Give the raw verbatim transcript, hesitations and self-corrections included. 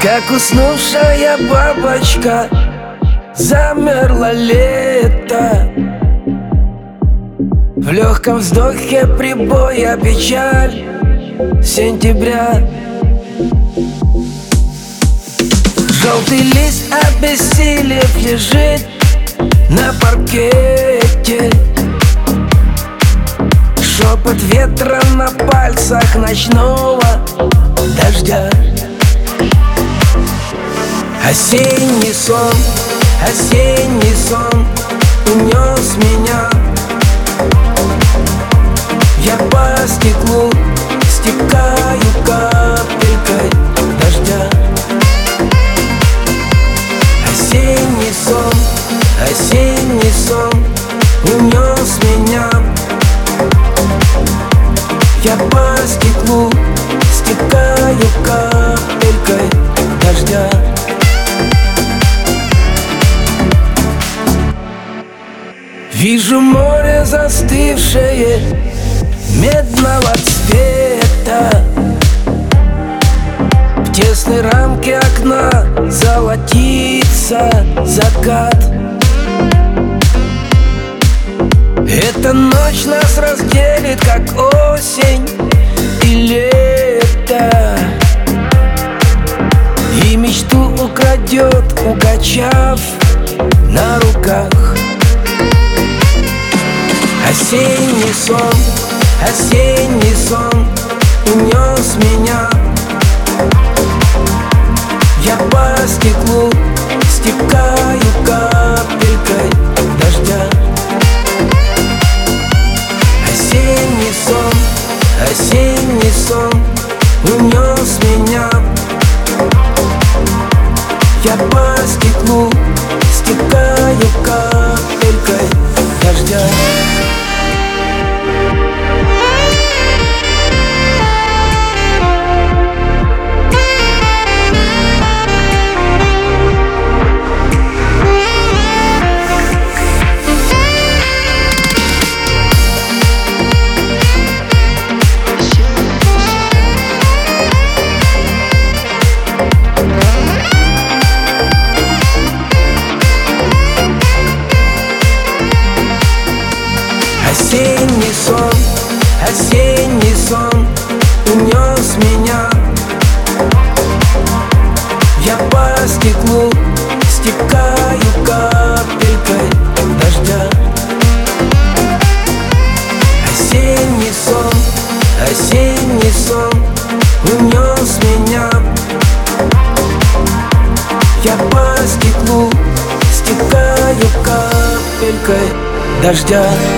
Как уснувшая бабочка, замерло лето. В легком вздохе прибоя печаль сентября. Желтый лист, обессилев, лежит на паркете. Шепот ветра на пальцах ночного дождя. Осенний сон, осенний сон унес меня. Я по стеклу стекаю капелькой дождя. Осенний сон, осенний сон унес меня. Я по стеклу стекаю капелькой дождя. Вижу море застывшее, медного цвета. В тесной рамке окна золотится закат. Эта ночь нас разделит, как осень и лето, и мечту украдет, укачав на руках. Осенний сон, осенний сон унес меня. Я по стеклу стекаю капелькой дождя. Осенний сон, осенний сон унес меня. Я по стеклу стекаю капелькой дождя. Осенний сон, осенний сон унес меня. Я по стеклу стекаю капелькой дождя. Осенний сон, осенний сон унес меня. Я по стеклу стекаю капелькой дождя.